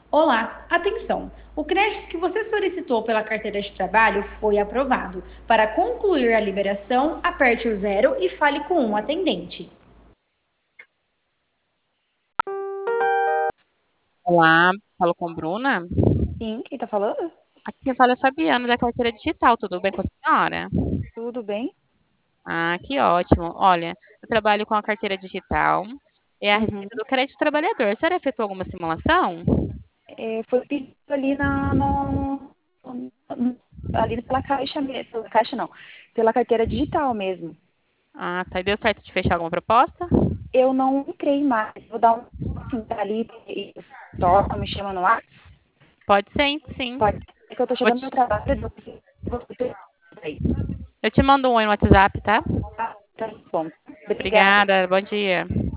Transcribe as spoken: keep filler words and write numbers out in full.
Olá, atenção! O crédito que você solicitou pela carteira de trabalho foi aprovado. Para concluir a liberação, aperte o zero e fale com um atendente. Olá, falo com Bruna. Sim, quem tá falando? Aqui quem fala é Fabiana, da carteira digital. Tudo bem com a senhora? Tudo bem? Ah, que ótimo. Olha, eu trabalho com a carteira digital. É a Uhum. respeito do crédito trabalhador. A senhora efetuou alguma simulação? É, foi pedido ali na, no, ali pela caixa mesmo, pela caixa não, pela carteira digital mesmo. Ah, tá. E deu certo de fechar alguma proposta? Eu não entrei mais, vou dar um assim, tá ali e torna, me chama no ar. Pode ser, sim. Pode ser que eu tô Vou chegando no te- meu trabalho, eu vou aí. Eu te mando um oi no WhatsApp, tá? Tá, tá bom. Obrigada. Obrigada, bom dia.